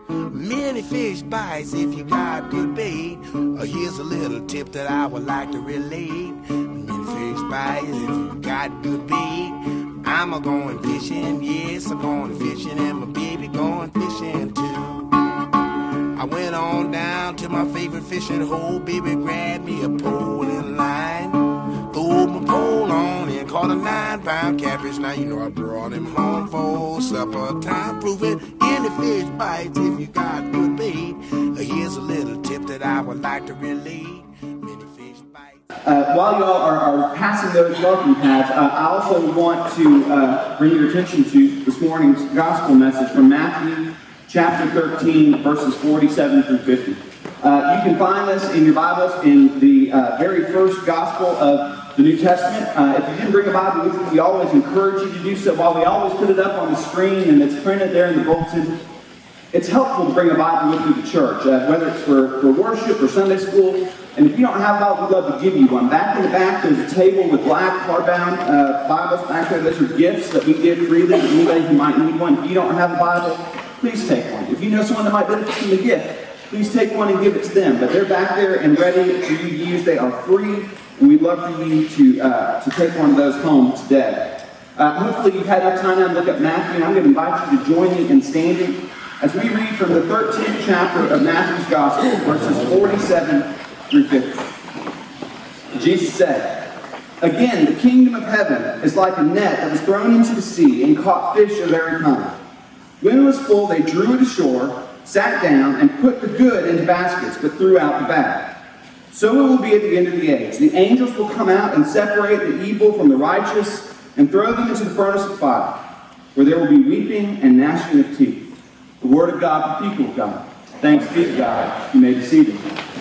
Many fish bites if you got good bait. Here's a little tip that I would like to relate. Many fish bites if you got good bait. I'm a-going fishing, yes, I'm going fishing, and my baby going fishing too. I went on down to my favorite fishing hole. Baby grabbed me a pole and line, threw my pole on and caught a 9-pound catfish. Now you know I brought him home for supper time, proving any fish bites if you got good bait. Here's a little tip that I would like to relate. Many fish bites. While you all are passing those welcome pads, I also want to bring your attention to this morning's gospel message from Matthew chapter 13, verses 47 through 50. You can find this in your Bibles in the very first gospel of the New Testament. If you didn't bring a Bible with you, we always encourage you to do so. While we always put it up on the screen and it's printed there in the bulletin, it's helpful to bring a Bible with you to church, whether it's for worship or Sunday school. And if you don't have a Bible, we'd love to give you one. Back in the back, there's a table with black hardbound Bibles back there. Those are gifts that we give freely to anybody who might need one. If you don't have a Bible, please take one. If you know someone that might benefit from the gift, please take one and give it to them. But they're back there and ready for you to use. They are free, and we'd love for you to take one of those home today. Hopefully you've had enough time now to look at Matthew, and I'm going to invite you to join me in standing as we read from the 13th chapter of Matthew's Gospel, verses 47 through 50. Jesus said, "Again, the kingdom of heaven is like a net that was thrown into the sea and caught fish of every kind. When it was full, they drew it ashore, sat down, and put the good into baskets, but threw out the bad. So it will be at the end of the age. The angels will come out and separate the evil from the righteous and throw them into the furnace of fire, where there will be weeping and gnashing of teeth." The word of God, the people of God. Thanks be to God. You may be seated.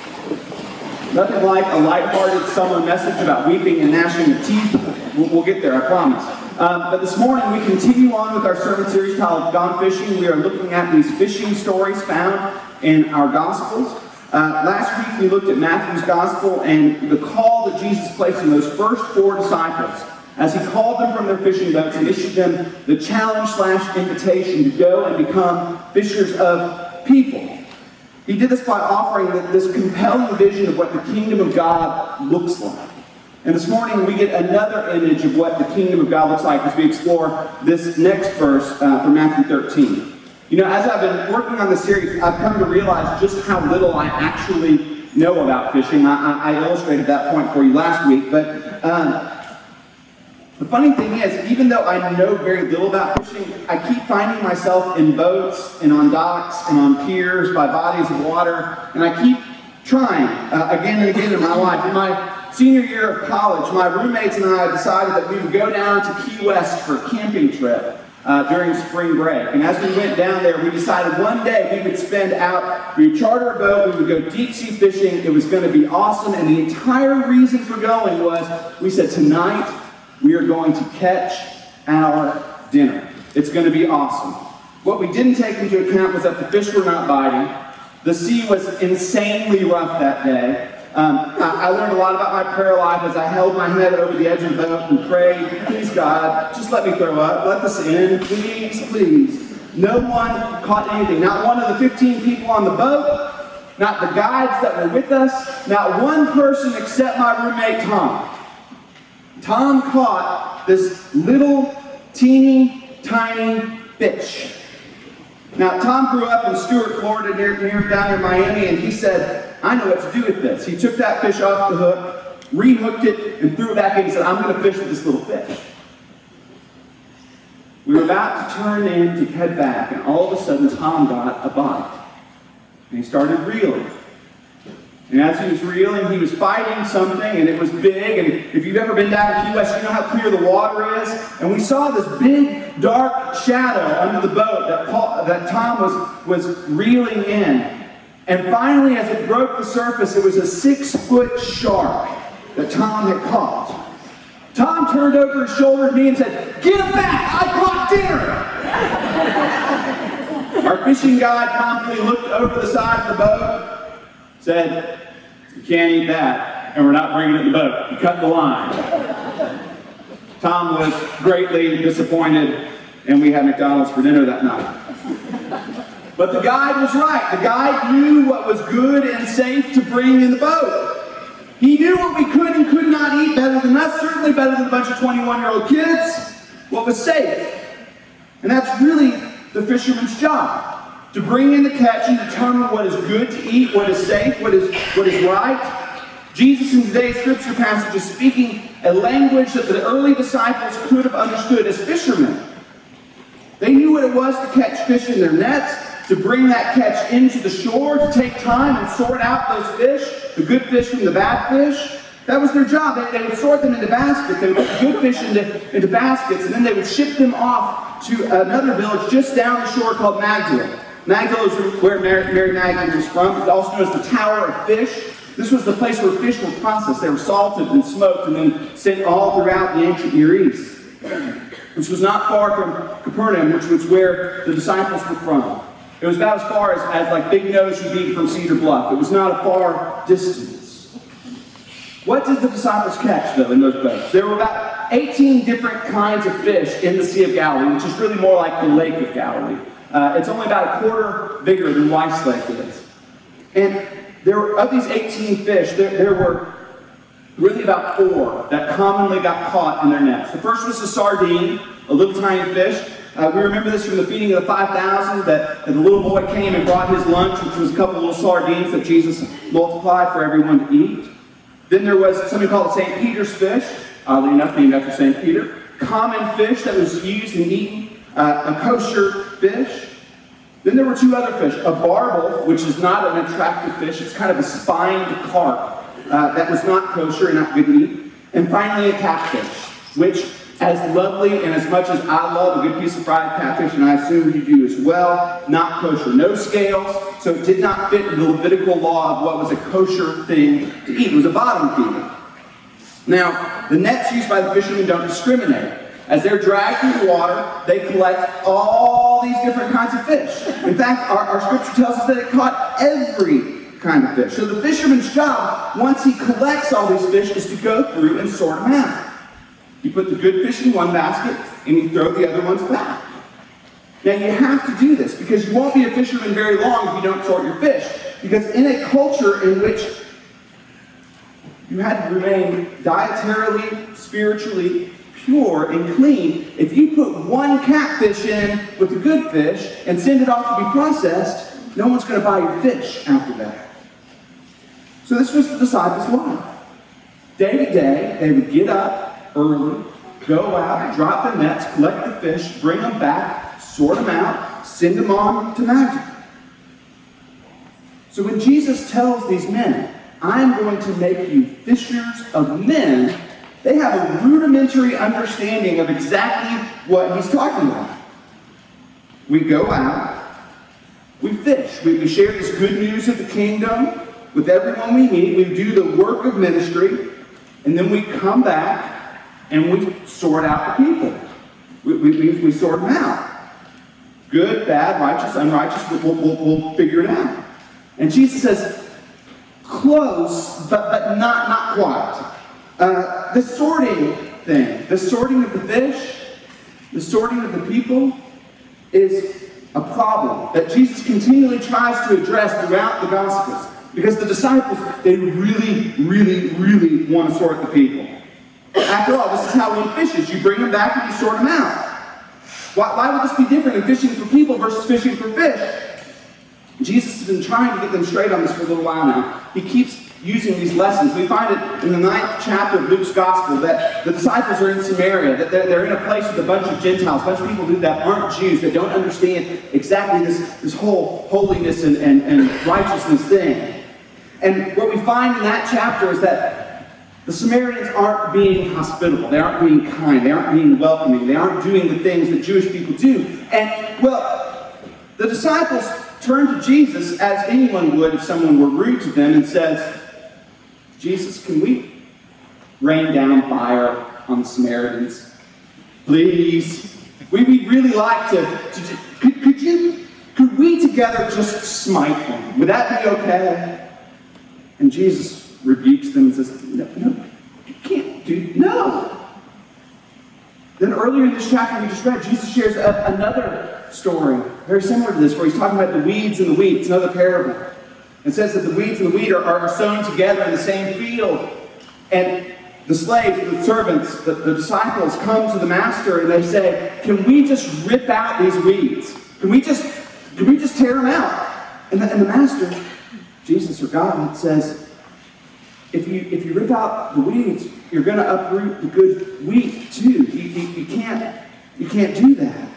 Nothing like a lighthearted summer message about weeping and gnashing of teeth. We'll get there, I promise. But this morning we continue on with our sermon series titled Gone Fishing. We are looking at these fishing stories found in our Gospels. Last week we looked at Matthew's Gospel and the call that Jesus placed on those first 4 disciples as he called them from their fishing boats and issued them the challenge/invitation to go and become fishers of people. He did this by offering this compelling vision of what the kingdom of God looks like. And this morning we get another image of what the kingdom of God looks like as we explore this next verse from Matthew 13. You know, as I've been working on this series, I've come to realize just how little I actually know about fishing. I illustrated that point for you last week, but the funny thing is, even though I know very little about fishing, I keep finding myself in boats and on docks and on piers by bodies of water, and I keep trying again and again in my life. In my senior year of college, my roommates and I decided that we would go down to Key West for a camping trip during spring break. And as we went down there, we decided one day we would spend out, we would charter a boat, we would go deep sea fishing, it was going to be awesome, and the entire reason for going was, we said, tonight we are going to catch our dinner. It's going to be awesome. What we didn't take into account was that the fish were not biting. The sea was insanely rough that day. I learned a lot about my prayer life as I held my head over the edge of the boat and prayed, "Please God, just let me throw up. Let this end. Please, please." No one caught anything. Not one of the 15 people on the boat, not the guides that were with us, not one person except my roommate Tom. Tom caught this little, teeny, tiny fish. Now, Tom grew up in Stuart, Florida, down near Miami, and he said, "I know what to do with this." He took that fish off the hook, rehooked it, and threw it back in and said, "I'm going to fish with this little fish." We were about to turn in to head back, and all of a sudden, Tom got a bite. And he started reeling. And as he was reeling, he was fighting something, and it was big. And if you've ever been down to Key West, you know how clear the water is. And we saw this big, dark shadow under the boat that Tom was reeling in. And finally, as it broke the surface, it was a 6-foot shark that Tom had caught. Tom turned over his shoulder at me and said, "Get him back! I caught dinner!" Our fishing guide promptly looked over the side of the boat, said, "You can't eat that, and we're not bringing it in the boat. You cut the line." Tom was greatly disappointed, and we had McDonald's for dinner that night. But the guide was right. The guide knew what was good and safe to bring in the boat. He knew what we could and could not eat better than us, certainly better than a bunch of 21-year-old kids, what was safe. And that's really the fisherman's job, to bring in the catch and determine what is good to eat, what is safe, what is right. Jesus in today's scripture passage is speaking a language that the early disciples could have understood as fishermen. They knew what it was to catch fish in their nets, to bring that catch into the shore, to take time and sort out those fish, the good fish from the bad fish. That was their job. They would sort them into baskets. They would put the good fish into baskets, and then they would ship them off to another village just down the shore called Magdala. Magdala is where Mary Magdalene was from. It's also known as the Tower of Fish. This was the place where fish were processed. They were salted and smoked and then sent all throughout the ancient Near East, which was not far from Capernaum, which was where the disciples were from. It was about as far as like Big Nose would be from Cedar Bluff. It was not a far distance. What did the disciples catch, though, in those boats? There were about 18 different kinds of fish in the Sea of Galilee, which is really more like the Lake of Galilee. It's only about a quarter bigger than Weiss Lake is. And of these 18 fish, there were really about 4 that commonly got caught in their nets. The first was a sardine, a little tiny fish. We remember this from the feeding of the 5,000, that the little boy came and brought his lunch, which was a couple little sardines that Jesus multiplied for everyone to eat. Then there was something called St. Peter's fish, oddly enough named after St. Peter. Common fish that was used and eaten, a kosher fish. Then there were 2 other fish, a barbel, which is not an attractive fish, it's kind of a spined carp that was not kosher and not good to eat. And finally a catfish, which, as lovely and as much as I love a good piece of fried catfish, and I assume you do as well, not kosher. No scales, so it did not fit the Levitical law of what was a kosher thing to eat. It was a bottom feeder. Now, the nets used by the fishermen don't discriminate. As they're dragged through the water, they collect all these different kinds of fish. In fact, our scripture tells us that it caught every kind of fish. So the fisherman's job, once he collects all these fish, is to go through and sort them out. You put the good fish in one basket, and you throw the other ones back. Now you have to do this, because you won't be a fisherman very long if you don't sort your fish. Because in a culture in which you had to remain dietarily, spiritually pure and clean, if you put one catfish in with the good fish and send it off to be processed, no one's going to buy your fish after that. So this was the disciples' life. Day to day, they would get up early, go out, drop their nets, collect the fish, bring them back, sort them out, send them on to Magdala. So when Jesus tells these men, I'm going to make you fishers of men, they have a rudimentary understanding of exactly what he's talking about. We go out, we fish, we share this good news of the kingdom with everyone we meet, we do the work of ministry, and then we come back and we sort out the people. We sort them out. Good, bad, righteous, unrighteous, we'll figure it out. And Jesus says, close, but not quite. The sorting thing, the sorting of the fish, the sorting of the people is a problem that Jesus continually tries to address throughout the Gospels. Because the disciples, they really, really, really want to sort the people. After all, this is how one fishes. You bring them back and you sort them out. Why would this be different in fishing for people versus fishing for fish? Jesus has been trying to get them straight on this for a little while now. He keeps using these lessons. We find it in the 9th chapter of Luke's Gospel that the disciples are in Samaria, that they're in a place with a bunch of Gentiles, a bunch of people that aren't Jews, that don't understand exactly this whole holiness and righteousness thing. And what we find in that chapter is that the Samaritans aren't being hospitable. They aren't being kind. They aren't being welcoming. They aren't doing the things that Jewish people do. And, well, the disciples turn to Jesus as anyone would if someone were rude to them and says, Jesus, can we rain down fire on the Samaritans? Please. We'd really like to could we together just smite them? Would that be okay? And Jesus rebukes them and says, no, you can't do, no. Then earlier in this chapter we just read, Jesus shares another story, very similar to this, where he's talking about the weeds and the wheat. It's another parable. It says that the weeds and the wheat are sown together in the same field. And the slaves, the servants, the disciples come to the master and they say, can we just rip out these weeds? Can we just tear them out? And the master, Jesus or God, says, if you rip out the weeds, you're going to uproot the good wheat too. You can't do that.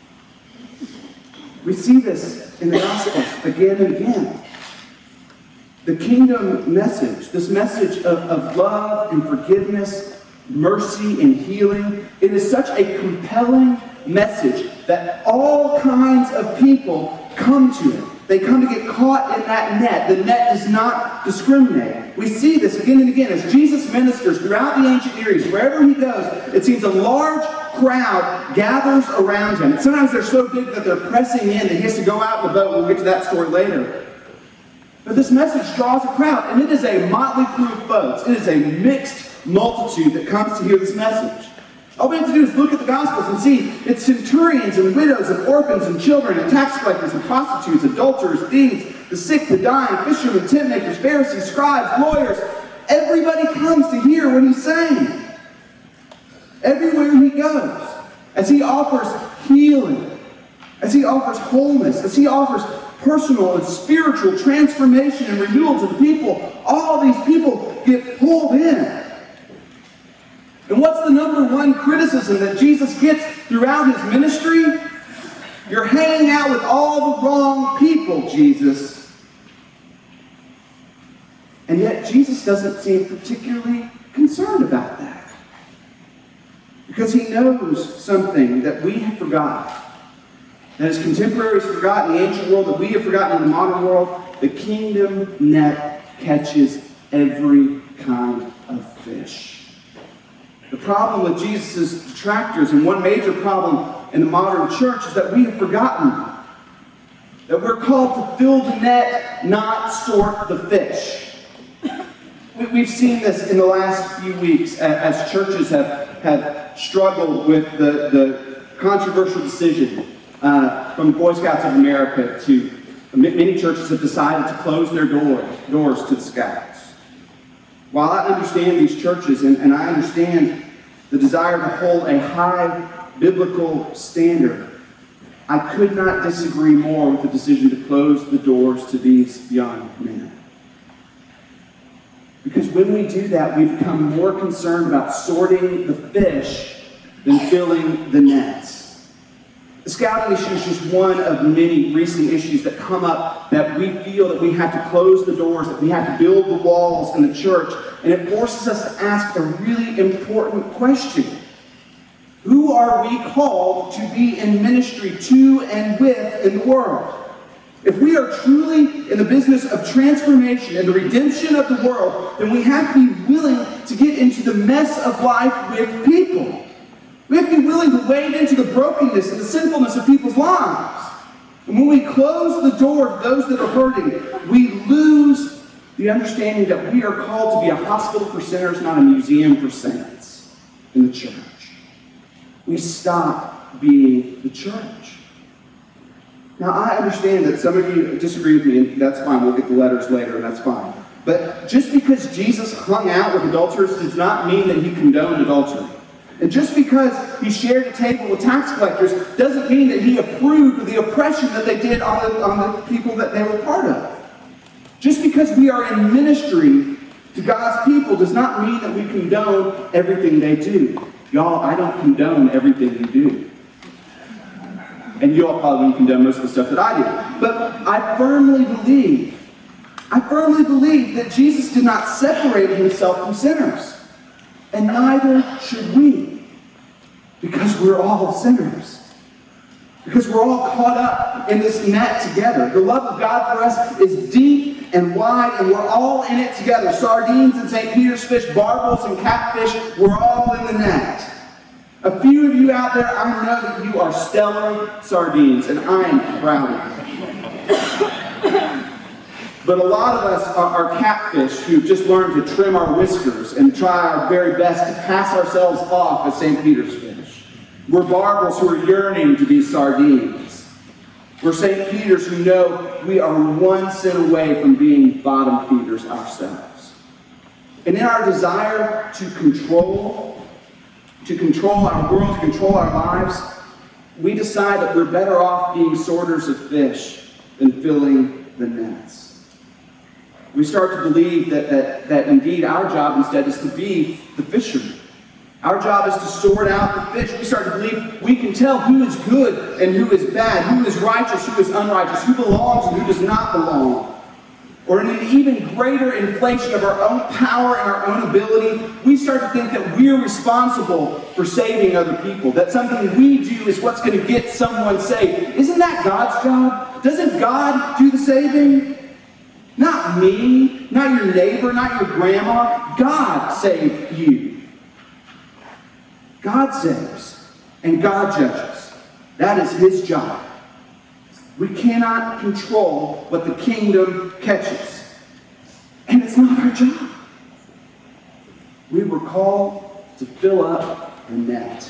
We see this in the Gospels again and again. The kingdom message, this message of love and forgiveness, mercy and healing, it is such a compelling message that all kinds of people come to it. They come to get caught in that net. The net does not discriminate. We see this again and again as Jesus ministers throughout the ancient Near East. Wherever he goes, it seems a large crowd gathers around him. Sometimes they're so big that they're pressing in and he has to go out in the boat. We'll get to that story later. But this message draws a crowd, and it is a motley crew of folks. It is a mixed multitude that comes to hear this message. All we have to do is look at the Gospels and see it's centurions and widows and orphans and children and tax collectors and prostitutes, adulterers, thieves, the sick, the dying, fishermen, tent makers, Pharisees, scribes, lawyers. Everybody comes to hear what he's saying. Everywhere he goes, as he offers healing, as he offers wholeness, as he offers personal and spiritual transformation and renewal to the people, all these people get pulled in. And what's the number one criticism that Jesus gets throughout his ministry? You're hanging out with all the wrong people, Jesus. And yet Jesus doesn't seem particularly concerned about that. Because he knows something that we have forgotten. That his contemporaries forgot in the ancient world, that we have forgotten in the modern world. The kingdom net catches every kind of fish. The problem with Jesus' detractors, and one major problem in the modern church, is that we have forgotten that we're called to fill the net, not sort the fish. We've seen this in the last few weeks as churches have struggled with the controversial decision from the Boy Scouts of America to many churches have decided to close their doors to the Scouts. While I understand these churches and I understand the desire to hold a high biblical standard, I could not disagree more with the decision to close the doors to these young men. Because when we do that, we become more concerned about sorting the fish than filling the nets. The scouting issue is just one of many recent issues that come up that we feel that we have to close the doors, that we have to build the walls in the church, and it forces us to ask a really important question. Who are we called to be in ministry to and with in the world? If we are truly in the business of transformation and the redemption of the world, then we have to be willing to get into the mess of life with people. We have to be willing to wade into the brokenness and the sinfulness of people's lives. And when we close the door to those that are hurting, we lose the understanding that we are called to be a hospital for sinners, not a museum for saints in the church. We stop being the church. Now, I understand that some of you disagree with me, and that's fine. We'll get the letters later, and that's fine. But just because Jesus hung out with adulterers does not mean that he condoned adultery. And just because he shared a table with tax collectors doesn't mean that he approved of the oppression that they did on the people that they were part of. Just because we are in ministry to God's people does not mean that we condone everything they do. Y'all, I don't condone everything you do. And you all probably wouldn't condone most of the stuff that I do. But I firmly believe that Jesus did not separate himself from sinners. And neither should we. Because we're all sinners. Because we're all caught up in this net together. The love of God for us is deep and wide, and we're all in it together. Sardines and St. Peter's fish, barbels and catfish, we're all in the net. A few of you out there, I know that you are stellar sardines, and I am proud of you. But a lot of us are catfish who've just learned to trim our whiskers and try our very best to pass ourselves off as St. Peter's fish. We're barbels who are yearning to be sardines. We're St. Peter's who know we are one sin away from being bottom feeders ourselves. And in our desire to control our world, to control our lives, we decide that we're better off being sorters of fish than filling the nets. We start to believe that indeed our job instead is to be the fishermen. Our job is to sort out the fish. We start to believe we can tell who is good and who is bad, who is righteous, who is unrighteous, who belongs and who does not belong. Or in an even greater inflation of our own power and our own ability, we start to think that we're responsible for saving other people, that something we do is what's going to get someone saved. Isn't that God's job? Doesn't God do the saving? Not me, not your neighbor, not your grandma. God saved you. God saves, and God judges. That is his job. We cannot control what the kingdom catches. And it's not our job. We were called to fill up the net.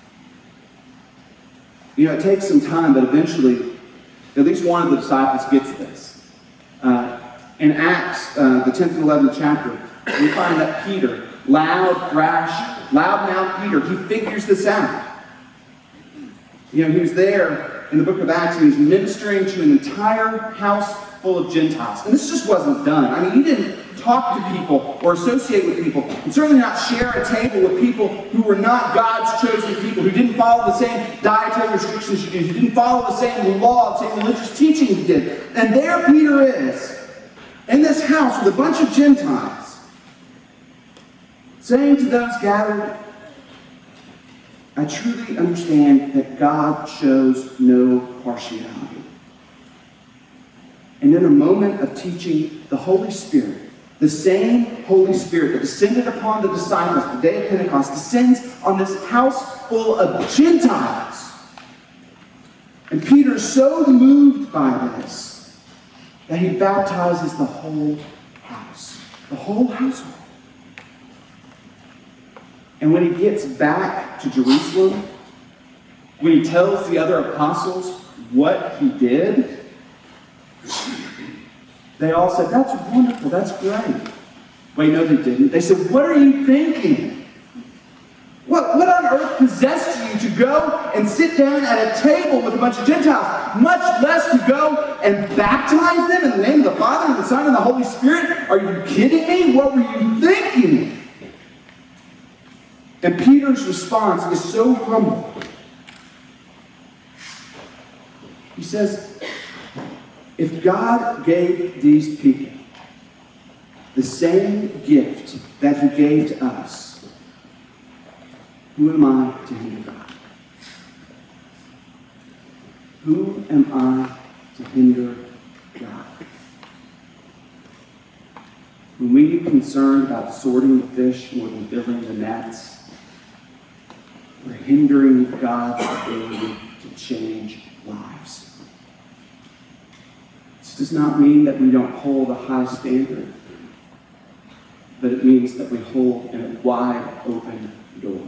You know, it takes some time, but eventually, at least one of the disciples gets this. In Acts, the 10th and 11th chapter, we find that Peter, loud-mouthed Peter, he figures this out. You know, he was there in the book of Acts, and he was ministering to an entire house full of Gentiles. And this just wasn't done. I mean, he didn't talk to people or associate with people, and certainly not share a table with people who were not God's chosen people, who didn't follow the same dietary restrictions you did, who didn't follow the same law, the same religious teaching you did. And there Peter is, in this house with a bunch of Gentiles, saying to those gathered, I truly understand that God shows no partiality. And in a moment of teaching, the Holy Spirit, the same Holy Spirit that descended upon the disciples the day of Pentecost, descends on this house full of Gentiles. And Peter is so moved by this that he baptizes the whole house, the whole household. And when he gets back to Jerusalem, when he tells the other apostles what he did, they all said, that's wonderful, that's great. Wait, no, they didn't. They said, what are you thinking? What on earth possessed you to go and sit down at a table with a bunch of Gentiles, much less to go and baptize them in the name of the Father and the Son and the Holy Spirit? Are you kidding me? What were you thinking? And Peter's response is so humble. He says, if God gave these people the same gift that he gave to us, who am I to hinder God? Who am I to hinder God? When we get concerned about sorting the fish more than filling the nets, we're hindering God's ability to change lives. This does not mean that we don't hold a high standard, but it means that we hold a wide open door.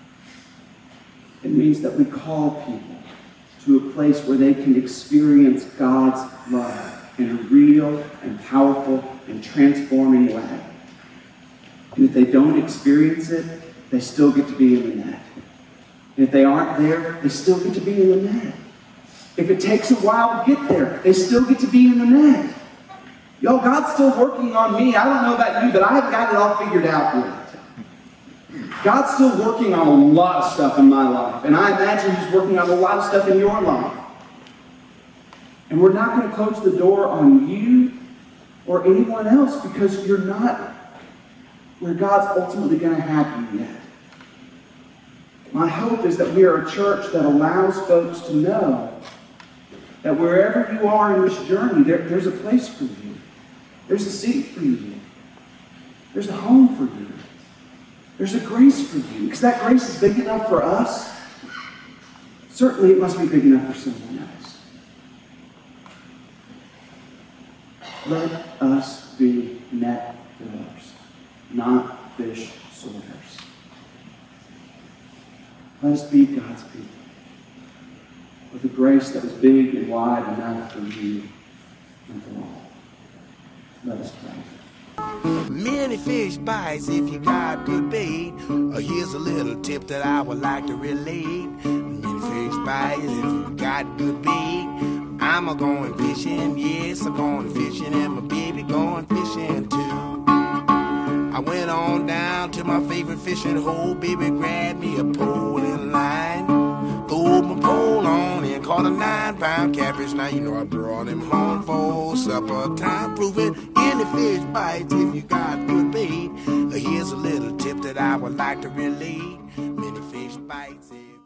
It means that we call people to a place where they can experience God's love in a real and powerful and transforming way. And if they don't experience it, they still get to be in the net. And if they aren't there, they still get to be in the net. If it takes a while to get there, they still get to be in the net. Yo, God's still working on me. I don't know about you, but I haven't got it all figured out yet. God's still working on a lot of stuff in my life. And I imagine he's working on a lot of stuff in your life. And we're not going to close the door on you or anyone else because you're not where God's ultimately going to have you yet. My hope is that we are a church that allows folks to know that wherever you are in this journey, there's a place for you. There's a seat for you. There's a home for you. There's a grace for you. Because that grace is big enough for us. Certainly it must be big enough for someone else. Let us be net fillers, not fish sorters. Let us be God's people. with a grace that was big and wide enough for you and for all. Let us pray. Many fish bites if you got good bait. Here's a little tip that I would like to relate. Many fish bites if you got good bait. I'm a-going fishing, yes, I'm going fishing, and my baby going fishing too. I went on down to my favorite fishing hole. Baby grabbed me a pole and line, threw my pole on and caught a 9-pound catfish. Now you know I brought him home for supper time, proving any fish bites if you got good bait. Here's a little tip that I would like to relate. Many fish bites if